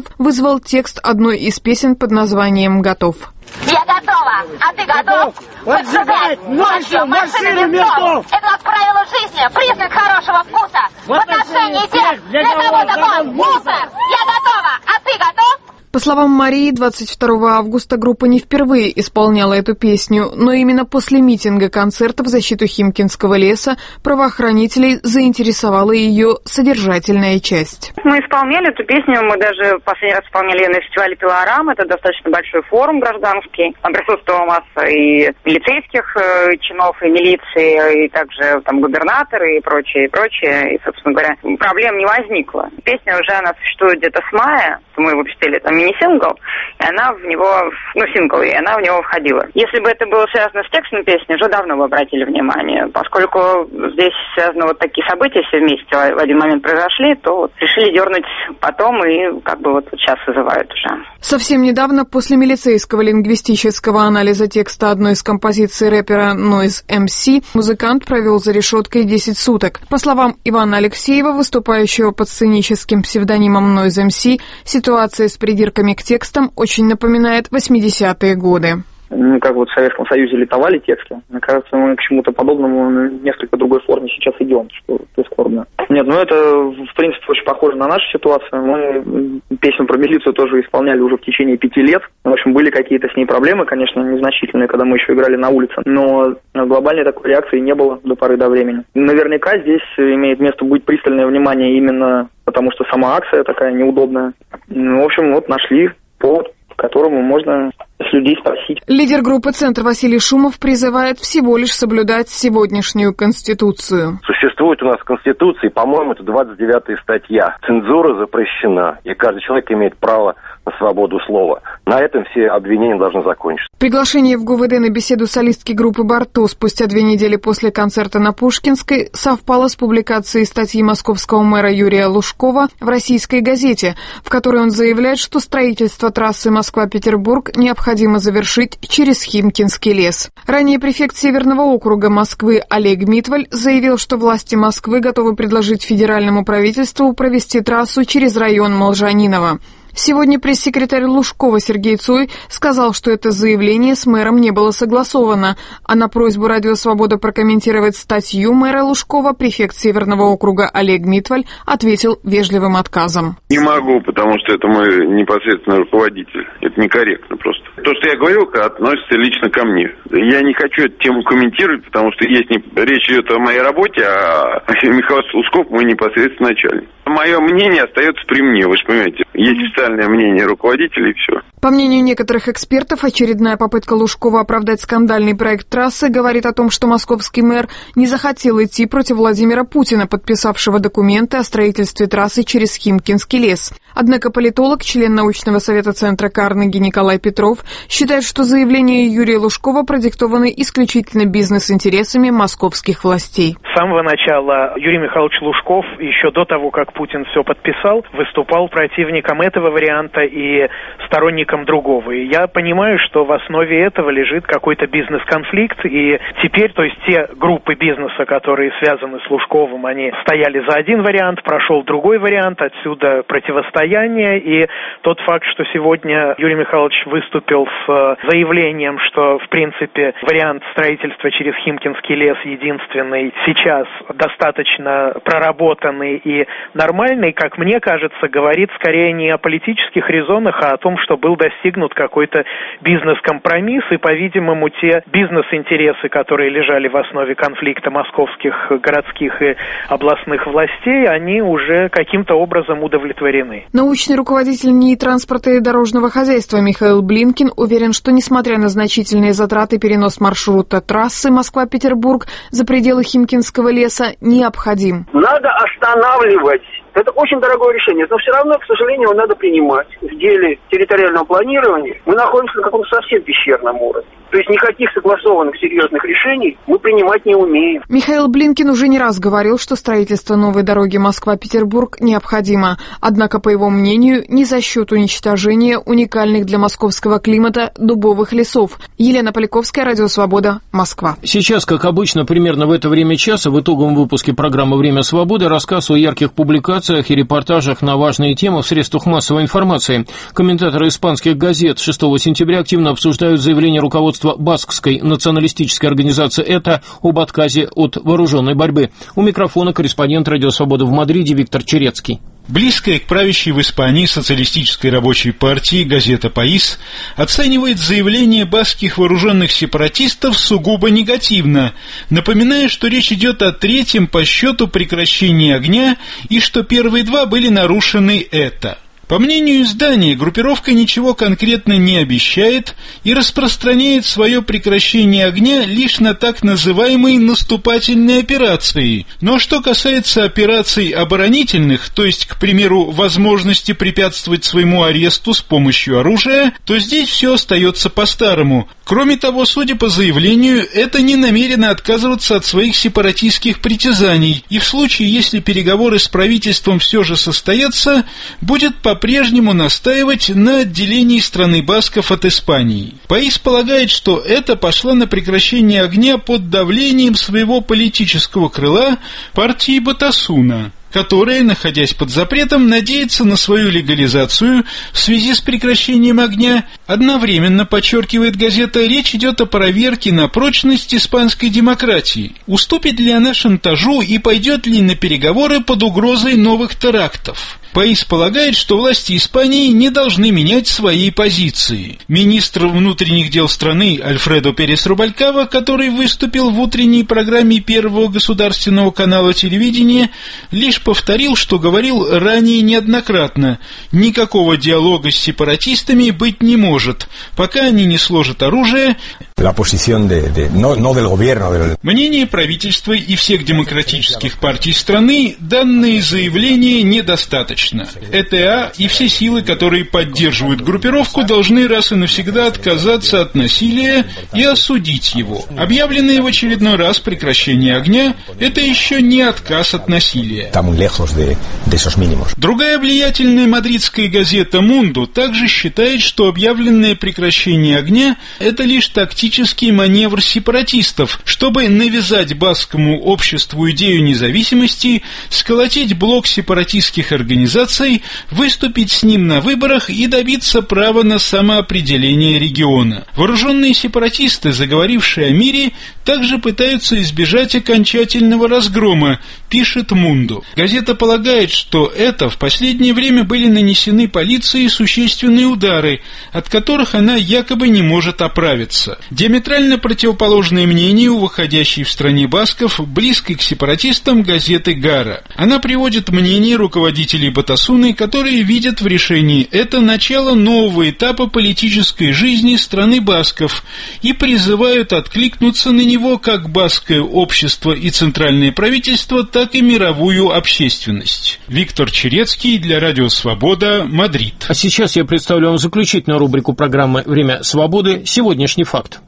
процитировал текст одной из песен под названием «Готов». Я готова, а ты готов? Поджигать ночью машины ментов! Это как правило жизни, признак хорошего вкуса. В отношении тех, для кого закон мусор. Я готова, а ты готов? По словам Марии, 22 августа группа не впервые исполняла эту песню, но именно после митинга-концерта в защиту Химкинского леса правоохранителей заинтересовала ее содержательная часть. Мы исполняли эту песню, мы даже последний раз исполняли ее на фестивале «Пилорам». Это достаточно большой форум гражданский. Там присутствовала масса и милицейских чинов, и милиции, и также там губернаторы и прочее, и прочее. И, собственно говоря, проблем не возникло. Песня уже она существует где-то с мая. Мы выпустили там мини-сингл, и она в него, сингл, и она в него входила. Если бы это было связано с текстом песни, уже давно бы обратили внимание. Поскольку здесь связаны вот такие события все вместе в один момент произошли, то вот решили дернуть потом и как бы вот сейчас вызывают уже. Совсем недавно, после милицейского лингвистического анализа текста одной из композиций рэпера Noise MC, музыкант провел за решеткой 10 суток. По словам Ивана Алексеева, выступающего под сценическим псевдонимом Noise MC, ситуация с придирками к текстам очень напоминает 80-е годы. Как вот в Советском Союзе литовали тексты. Мне кажется, мы к чему-то подобному в несколько другой форме сейчас идем, что прискорбно. Нет, это, в принципе, очень похоже на нашу ситуацию. Мы песню про милицию тоже исполняли уже в течение 5 лет. В общем, были какие-то с ней проблемы, конечно, незначительные, когда мы еще играли на улице. Но глобальной такой реакции не было до поры до времени. Наверняка здесь имеет место быть пристальное внимание именно потому, что сама акция такая неудобная. В общем, вот нашли повод, по которому можно с людей спросить. Лидер группы «Центр» Василий Шумов призывает всего лишь соблюдать сегодняшнюю Конституцию. Существует у нас в Конституции, по-моему, это 29-я статья. Цензура запрещена, и каждый человек имеет право на свободу слова. На этом все обвинения должны закончиться. Приглашение в ГУВД на беседу солистки группы «Барто» спустя 2 недели после концерта на Пушкинской совпало с публикацией статьи московского мэра Юрия Лужкова в «Российской газете», в которой он заявляет, что строительство трассы Москва-Петербург необходимо завершить через Химкинский лес. Ранее префект Северного округа Москвы Олег Митваль заявил, что власти Москвы готовы предложить федеральному правительству провести трассу через район Молжаниново. Сегодня пресс-секретарь Лужкова Сергей Цой сказал, что это заявление с мэром не было согласовано, а на просьбу «Радио Свобода» прокомментировать статью мэра Лужкова префект Северного округа Олег Митваль ответил вежливым отказом. Не могу, потому что это мой непосредственный руководитель. Это некорректно просто. То, что я говорил, относится лично ко мне. Я не хочу эту тему комментировать, потому что речь идет о моей работе, а Михаил Лужков мой непосредственный начальник. Мое мнение остается при мне, вы же понимаете. Есть официальное мнение руководителей и все. По мнению некоторых экспертов, очередная попытка Лужкова оправдать скандальный проект трассы говорит о том, что московский мэр не захотел идти против Владимира Путина, подписавшего документы о строительстве трассы через Химкинский лес. Однако политолог, член научного совета Центра Карнеги Николай Петров считает, что заявления Юрия Лужкова продиктованы исключительно бизнес-интересами московских властей. С самого начала Юрий Михайлович Лужков, еще до того, как Путин все подписал, выступал противником этого варианта и сторонником другого. И я понимаю, что в основе этого лежит какой-то бизнес-конфликт, и теперь, то есть те группы бизнеса, которые связаны с Лужковым, они стояли за один вариант, прошел другой вариант, отсюда противостояние, и тот факт, что сегодня Юрий Михайлович выступил с заявлением, что, в принципе, вариант строительства через Химкинский лес единственный сейчас достаточно проработанный и нормальный, как мне кажется, говорит скорее не о политических резонах, а о том, что был достигнут какой-то бизнес-компромисс, и, по-видимому, те бизнес-интересы, которые лежали в основе конфликта московских городских и областных властей, они уже каким-то образом удовлетворены. Научный руководитель НИИ транспорта и дорожного хозяйства Михаил Блинкин уверен, что, несмотря на значительные затраты, перенос маршрута трассы Москва-Петербург за пределы Химкинского леса необходим. Надо останавливать. Это очень дорогое решение, но все равно, к сожалению, его надо принимать. В деле территориального планирования мы находимся на каком-то совсем пещерном уровне. То есть никаких согласованных серьезных решений мы принимать не умеем. Михаил Блинкин уже не раз говорил, что строительство новой дороги Москва-Петербург необходимо. Однако, по его мнению, не за счет уничтожения уникальных для московского климата дубовых лесов. Елена Поляковская, Радио Свобода, Москва. Сейчас, как обычно, примерно в это время часа в итоговом выпуске программы «Время свободы» рассказ о ярких публикациях и репортажах на важные темы в средствах массовой информации. Комментаторы испанских газет 6 сентября активно обсуждают заявление руководства баскской националистической организации «ЭТА» об отказе от вооруженной борьбы. У микрофона корреспондент «Радио Свобода» в Мадриде Виктор Черецкий. Близкая к правящей в Испании социалистической рабочей партии газета «Паис» оценивает заявление баскских вооруженных сепаратистов сугубо негативно, напоминая, что речь идет о третьем по счету прекращении огня и что первые два были нарушены ЭТА. По мнению издания, группировка ничего конкретно не обещает и распространяет свое прекращение огня лишь на так называемые наступательные операции. Но что касается операций оборонительных, то есть, к примеру, возможности препятствовать своему аресту с помощью оружия, то здесь все остается по-старому. Кроме того, судя по заявлению, это не намерено отказываться от своих сепаратистских притязаний, и в случае, если переговоры с правительством все же состоятся, будет по-прежнему настаивать на отделении страны басков от Испании. ПАИС полагает, что это пошло на прекращение огня под давлением своего политического крыла партии Батасуна, которая, находясь под запретом, надеется на свою легализацию в связи с прекращением огня. Одновременно, подчеркивает газета, речь идет о проверке на прочность испанской демократии. Уступит ли она шантажу и пойдет ли на переговоры под угрозой новых терактов? ПАИС полагает, что власти Испании не должны менять свои позиции. Министр внутренних дел страны Альфредо Перес Рубалькава, который выступил в утренней программе Первого государственного канала телевидения, лишь повторил, что говорил ранее неоднократно: никакого диалога с сепаратистами быть не может, пока они не сложат оружие. Мнение правительства и всех демократических партий страны: данные заявления недостаточно. ЭТА и все силы, которые поддерживают группировку, должны раз и навсегда отказаться от насилия и осудить его. Объявленное в очередной раз прекращение огня – это еще не отказ от насилия. Другая влиятельная мадридская газета «Мунду» также считает, что объявленное прекращение огня – это лишь тактический маневр сепаратистов, чтобы навязать баскскому обществу идею независимости, сколотить блок сепаратистских организаций, выступить с ним на выборах и добиться права на самоопределение региона. Вооруженные сепаратисты, заговорившие о мире, также пытаются избежать окончательного разгрома, пишет «Мунду». Газета полагает, что в последнее время были нанесены полиции существенные удары, от которых она якобы не может оправиться. Диаметрально противоположное мнение у выходящей в стране басков, близкой к сепаратистам, газеты «Гара». Она приводит мнение руководителей Батасуны, которые видят в решении это начало нового этапа политической жизни страны басков и призывают откликнуться на него как баскское общество и центральное правительство, так и мировую общественность. Виктор Черецкий для Радио Свобода, Мадрид. А сейчас я представлю вам заключительную рубрику программы «Время свободы. Сегодняшний факт».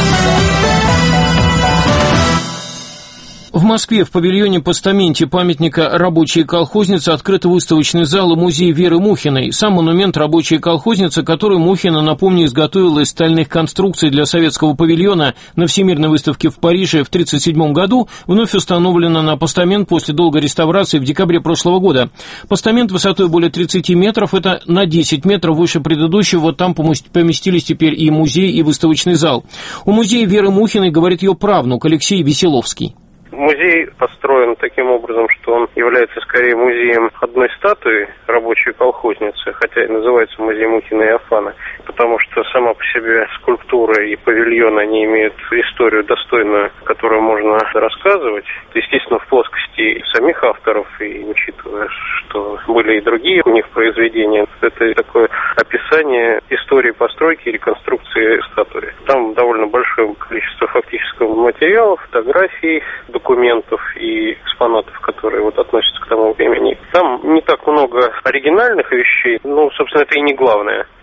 В Москве в павильоне-постаменте памятника «Рабочие колхозницы» открыт выставочный зал и музей Веры Мухиной. Сам монумент «Рабочая колхозница», который Мухина, напомню, изготовила из стальных конструкций для советского павильона на Всемирной выставке в Париже в 1937 году, вновь установлена на постамент после долгой реставрации в декабре прошлого года. Постамент высотой более 30 метров, это на 10 метров выше предыдущего, вот там поместились теперь и музей, и выставочный зал. У музея Веры Мухиной говорит ее правнук Алексей Веселовский. Музей построен таким образом, что он является скорее музеем одной статуи рабочей колхозницы, хотя и называется музей Мухина и Афана, потому что сама по себе скульптура и павильон, они имеют историю достойную, которую можно рассказывать. Естественно, в плоскости самих авторов, и учитывая, что были и другие у них произведения, это такое описание истории постройки и реконструкции статуи. Там довольно большое количество фактического материала, фотографий, документов и экспонатов, которые относятся к тому времени. Там не так много оригинальных вещей, собственно, это и не главное.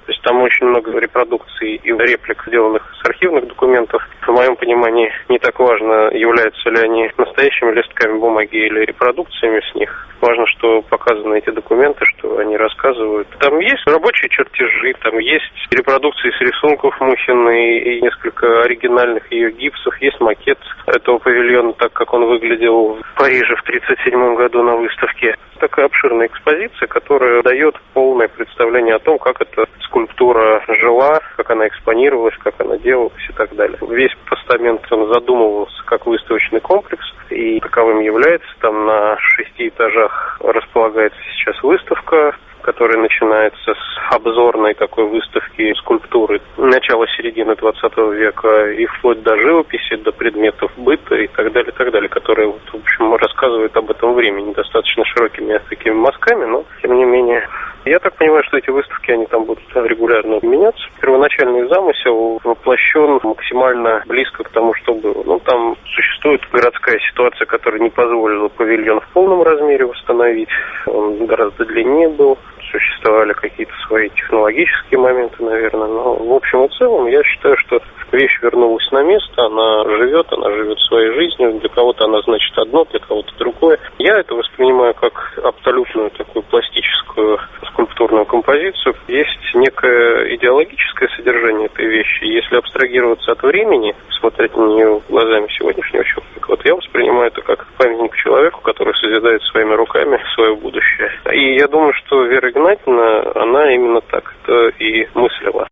То есть там очень много репродукций и реплик, сделанных с архивных документов. В моем понимании не так важно, являются ли они настоящими листками бумаги или репродукциями с них. Важно, что показаны эти документы, что они рассказывают. Там есть рабочие чертежи, там есть репродукции с рисунков Мухиной и несколько оригинальных ее гипсов. Есть макет этого павильона, так как он выглядел в Париже в 1937 году на выставке. Такая обширная экспозиция, которая дает полное представление о том, как эта скульптура жила, как она экспонировалась, как она делалась и так далее. Весь постамент, он задумывался как выставочный комплекс, и таковым является. Там на 6 этажах располагается сейчас выставка, которая начинается с обзорной такой выставки скульптуры начала-середины 20 века и вплоть до живописи, до предметов быта и так далее, которые, в общем, рассказывают об этом времени достаточно широкими такими мазками, но, тем не менее, я так понимаю, что эти выставки, они там будут регулярно меняться. Первоначальный замысел воплощен максимально близко к тому, что было. Ну, там существует городская ситуация, которая не позволила павильон в полном размере восстановить. Он гораздо длиннее был. Существовали какие-то свои технологические моменты, наверное. Но в общем и целом я считаю, что вещь вернулась на место, она живет своей жизнью. Для кого-то она значит одно, для кого-то другое. Я это воспринимаю как абсолютную такую пластическую скульптурную композицию. Есть некое идеологическое содержание этой вещи. Если абстрагироваться от времени, смотреть на нее глазами сегодняшнего человека, вот я воспринимаю это как памятник человеку, который созидает своими руками свое будущее. И я думаю, что Вера Игнатьевна, она именно так это и мыслила.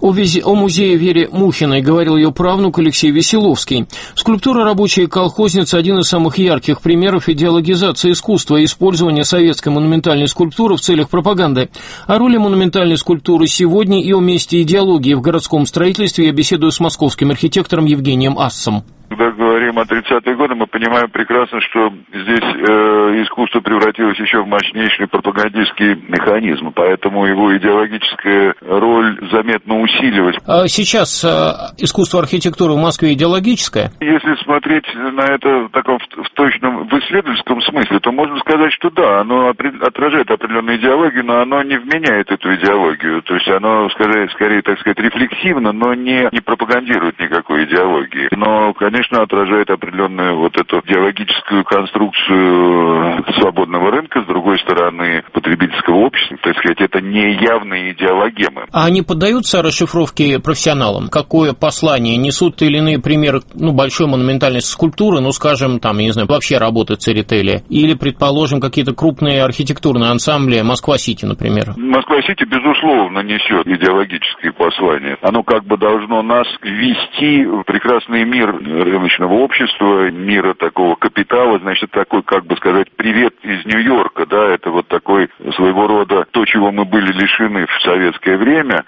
О музее Вере Мухиной говорил ее правнук Алексей Веселовский. Скульптура «Рабочая колхозница» – один из самых ярких примеров идеологизации искусства и использования советской монументальной скульптуры в целях пропаганды. О роли монументальной скульптуры сегодня и о месте идеологии в городском строительстве я беседую с московским архитектором Евгением Ассом. Когда говорим о 30-е годы, мы понимаем прекрасно, что здесь искусство превратилось еще в мощнейший пропагандистский механизм, поэтому его идеологическая роль заметно усиливалась. А сейчас искусство архитектуры в Москве идеологическое? Если смотреть на это в таком в точном, в исследовательском смысле, то можно сказать, что да, оно отражает определенную идеологию, но оно не вменяет эту идеологию. То есть оно, скорее, так сказать, рефлексивно, но не пропагандирует никакой идеологии. Но, конечно, отражает определенную вот эту идеологическую конструкцию свободного рынка, с другой стороны, потребительского общества. Так сказать, это не явные идеологемы. А они поддаются расшифровке профессионалам? Какое послание несут или иные примеры большой монументальной скульптуры, скажем, там, я не знаю, вообще работы Церетели? Или, предположим, какие-то крупные архитектурные ансамбли, Москва-Сити, например? Москва-Сити, безусловно, несет идеологические послания. Оно как бы должно нас ввести в прекрасный мир рыночного общества, мира такого капитала, значит, такой, как бы сказать, привет из Нью-Йорка, да, это вот такой своего рода то, чего мы были лишены в советское время.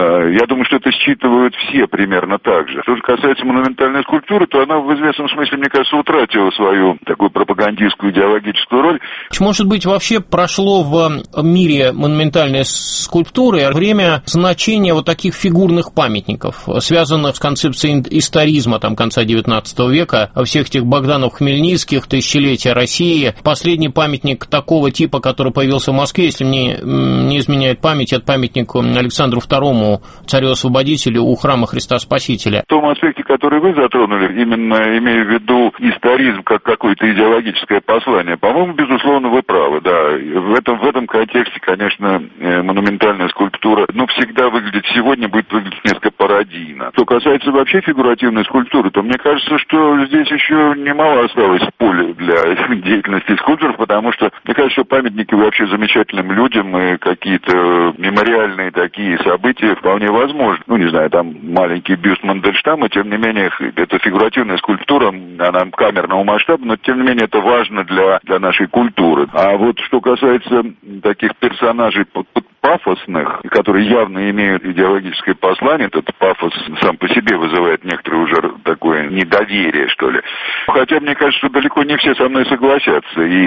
Я думаю, что это считывают все примерно так же. Что же касается монументальной скульптуры, то она в известном смысле, мне кажется, утратила свою такую пропагандистскую идеологическую роль. Может быть, вообще прошло в мире монументальной скульптуры время значения вот таких фигурных памятников, связанных с концепцией историзма конца 19 века, всех этих Богданов Хмельницких, тысячелетия России. Последний памятник такого типа, который появился в Москве, если мне не изменяет память, это памятник Александру II, царю-освободителю у храма Христа Спасителя. В том аспекте, который вы затронули, именно имея в виду историзм как какое-то идеологическое послание, по-моему, безусловно, вы правы, да. В этом контексте, конечно, монументальная скульптура, всегда будет выглядеть несколько пародийно. Что касается вообще фигуративной скульптуры, то мне кажется, что здесь еще немало осталось поля для деятельности скульпторов, потому что, мне кажется, что памятники вообще замечательным людям и какие-то мемориальные такие события вполне возможны. Не знаю, там маленький бюст Мандельштама, тем не менее, это фигуративная скульптура, она камерного масштаба, но, тем не менее, это важно для нашей культуры. А вот что касается таких персонажей пафосных, которые явно имеют идеологическое послание, этот пафос сам по себе вызывает некоторое уже такое недоверие, что ли. Хотя, мне кажется, что далеко не все со мной согласятся. И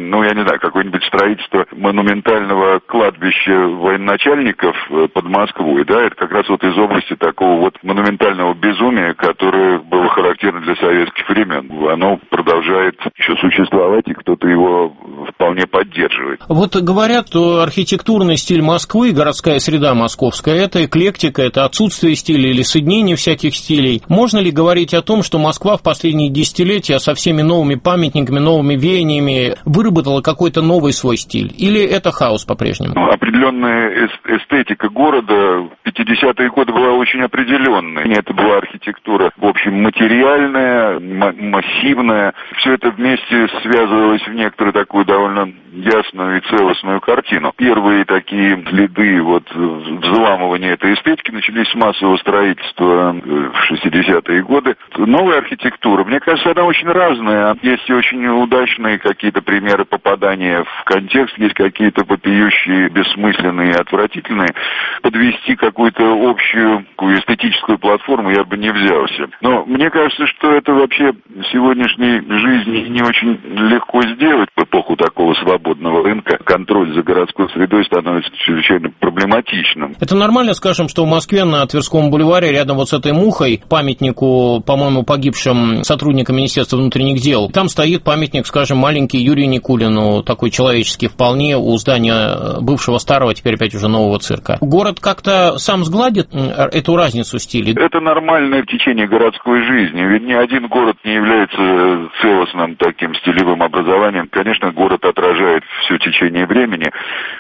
я не знаю, какое-нибудь строительство монументального кладбища военачальников под Москвой, да, это как раз вот из области такого вот монументального безумия, которое было характерно для советских времен. Оно продолжает еще существовать, и кто-то его вполне поддерживает. Вот говорят, что архитектурный стиль Москвы, городская среда московская, это эклектика, это отсутствие стиля или соединение всяких стилей. Можно ли говорить о том, что Москва в последние десятилетия со всеми новыми памятниками, новыми веяниями выработала какой-то новый свой стиль? Или это хаос по-прежнему? Определенная эстетика города в 50-е годы была очень определенной. Это была архитектура, в общем, материальная, массивная. Все это вместе связывалось в некоторую такую довольно ясную и целостную картину. Первые такие следы взламывания этой эстетики начались с массового строительства в 60-е годы. Новая архитектура, мне кажется, она очень разная. Есть и очень удачные какие-то примеры попадания в контекст, есть какие-то вопиющие, бессмысленные, отвратительные. Подвести какую-то общую эстетическую платформу я бы не взялся. Но мне кажется, что это вообще в сегодняшней жизни не очень легко сделать. В эпоху такого свободного рынка контроль за городской средой становится чрезвычайно проблематичным. Это нормально, скажем, что в Москве на Тверском бульваре рядом вот с этой мухой, памятнику, по-моему, погибшим сотрудникам Министерства внутренних дел, там стоит памятник, скажем, маленький Юрию Никулину, такой человеческий вполне, у здания бывшего старого, теперь опять уже нового цирка. Город как-то сам сгладит эту разницу стилей? Это нормальное течение городской жизни, ведь ни один город не является целостным таким стилевым образованием. Конечно, город отражает все течение времени.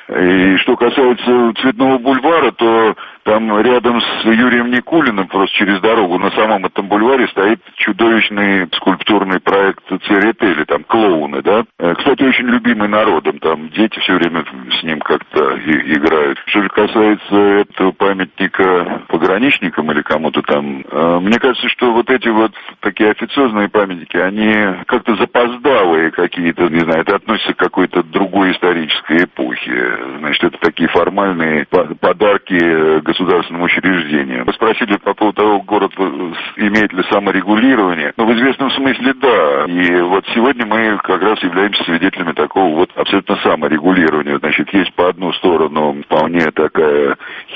И что касается Цветного бульвара, то там рядом с Юрием Никулиным, просто через дорогу, на самом этом бульваре стоит чудовищный скульптурный проект Церетели, там клоуны, да. Кстати, очень любимый народом, там дети все время с ним как-то играют. Что же касается этого памятника пограничникам или кому-то там, мне кажется, что вот эти вот такие официозные памятники, они как-то запоздалые какие-то, не знаю, это относится к какой-то другой исторической эпохе. Значит, это такие формальные подарки государственным учреждениям. Вы спросили по поводу того, город имеет ли саморегулирование. В известном смысле да. И вот сегодня мы как раз являемся свидетелями такого вот абсолютно саморегулирования. Значит, есть по одну сторону вполне такая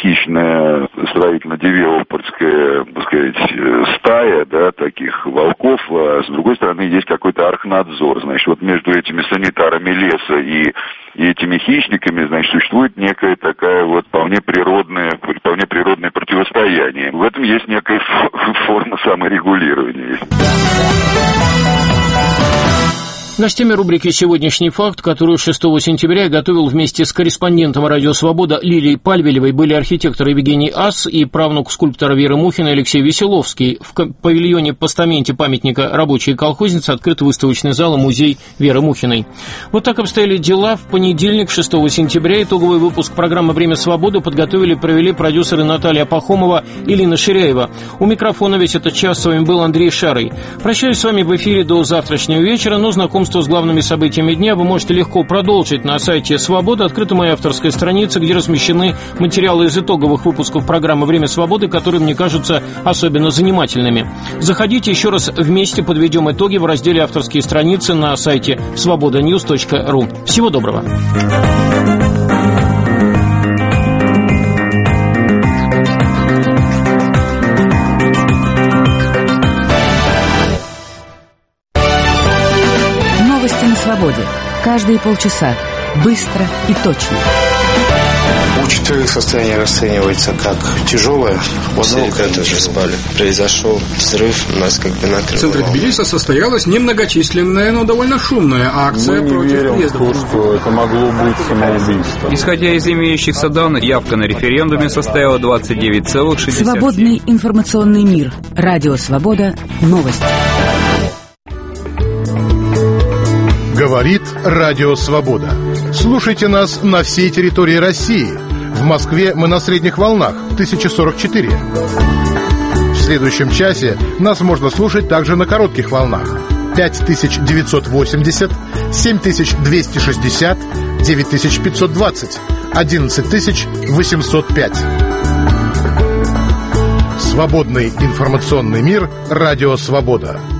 хищная строительно-девелоперская, так сказать, стая, да, таких волков, а с другой стороны есть какой-то архнадзор. Значит, вот между этими санитарами леса и этими хищниками, значит, существует некая такая вот вполне природное противостояние. В этом есть некая форма саморегулирования. Гостями рубрики «Сегодняшний факт», которую 6 сентября я готовил вместе с корреспондентом «Радио Свобода» Лилией Пальвелевой, были архитектор Евгений Ас и правнук скульптора Веры Мухиной Алексей Веселовский. В павильоне-постаменте памятника рабочей колхозницы открыт выставочный зал и музей Веры Мухиной. Вот так обстояли дела. В понедельник, 6 сентября, итоговый выпуск программы «Время свободы» подготовили и провели продюсеры Наталья Пахомова и Лина Ширяева. У микрофона весь этот час с вами был Андрей Шарый. Прощаюсь с вами в эфире до завтрашнего вечера, но знакомство с главными событиями дня вы можете легко продолжить на сайте «Свобода». Открыта моя авторская страница, где размещены материалы из итоговых выпусков программы «Время свободы», которые мне кажутся особенно занимательными. Заходите, еще раз вместе подведем итоги в разделе «Авторские страницы» на сайте svobodanews.ru. Всего доброго. Свободе. Каждые полчаса. Быстро и точно. У четверых состояние расценивается как тяжелое. После когда же спали. Произошел взрыв, нас как бы накрыло. В центре Тбилиси состоялась немногочисленная, но довольно шумная акция против въезда. Что это могло быть самоубийство. Исходя из имеющихся данных, явка на референдуме составила 29,67%. Свободный информационный мир. Радио Свобода. Новости. Говорит Радио Свобода. Слушайте нас на всей территории России. В Москве мы на средних волнах 1044. В следующем часе нас можно слушать также на коротких волнах 5980, 7260, 9520, 11805. Свободный информационный мир. Радио Свобода.